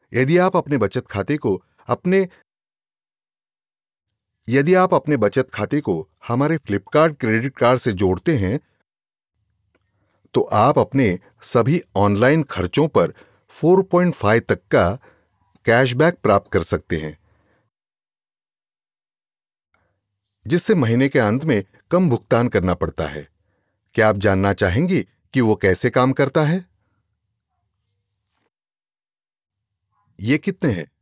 यदि आप अपने बचत खाते को अपने यदि आप अपने बचत खाते को हमारे फ्लिपकार्ट क्रेडिट कार्ड से जोड़ते हैं तो आप अपने सभी ऑनलाइन खर्चों पर 4.5 तक का कैशबैक प्राप्त कर सकते हैं, जिससे महीने के अंत में कम भुगतान करना पड़ता है। क्या आप जानना चाहेंगी कि वो कैसे काम करता है? ये कितने हैं?